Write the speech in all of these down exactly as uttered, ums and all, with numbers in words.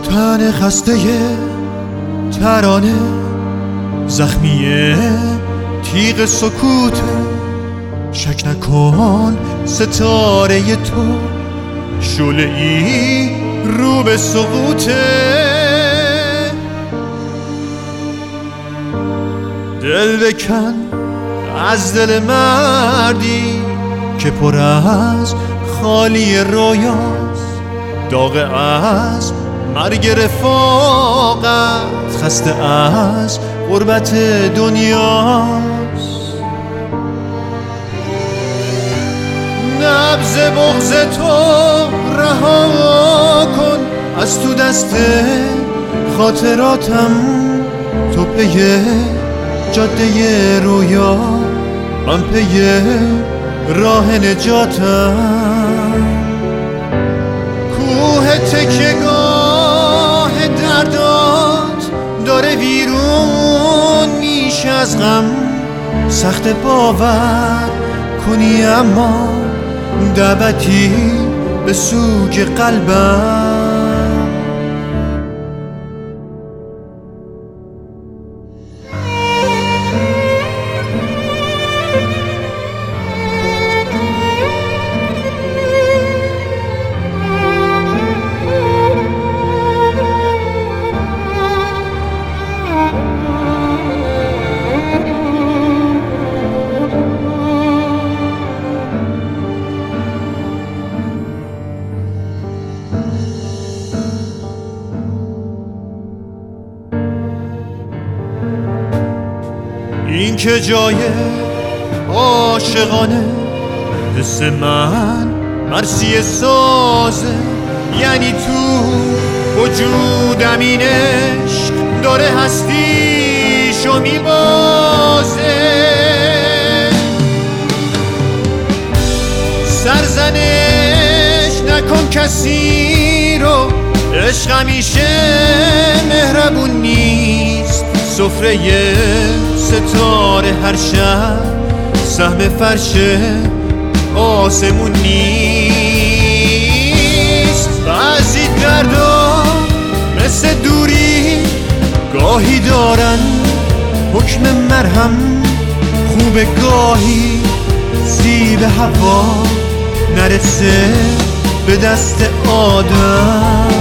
تن خسته ترانه، زخمی تیغ سکوت. شک نکن ستاره تو شعله‌ای رو به سقوطه. دل بکن از دل مردی که پر از خالی رویاست، داغ از مرگ رفاقت، خسته از غربت دنیاست. نبض بغض تو رها کن از تو دست خاطراتم، تو پی جاده رویا، من پی راه نجاتم. کوه تکیه‌گاه دردات داره ویرون میشه از غم، سخت باور کنی اما دعوتی به سوگ قلبم. این که جای عاشقانه، حس من مرثیه سازه، یعنی تو وجودم این عشق داره هستیشو میبازه. سرزنش نکن کسی رو، عشق همیشه مهربون نیست. سفره ستاره هر شب سهم فرش آسمون نیست. بعضی دردا مثل دوری گاهی دارن حکم مرهم، خوب گاهی زیب هوا نرسه به دست آدم.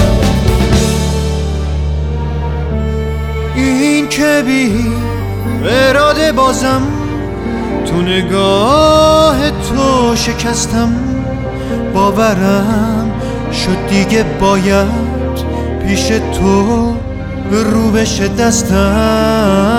این که بی اراده بازم تو نگاه تو شکستم، باورم شد دیگه باید پیش تو رو بشه دستم.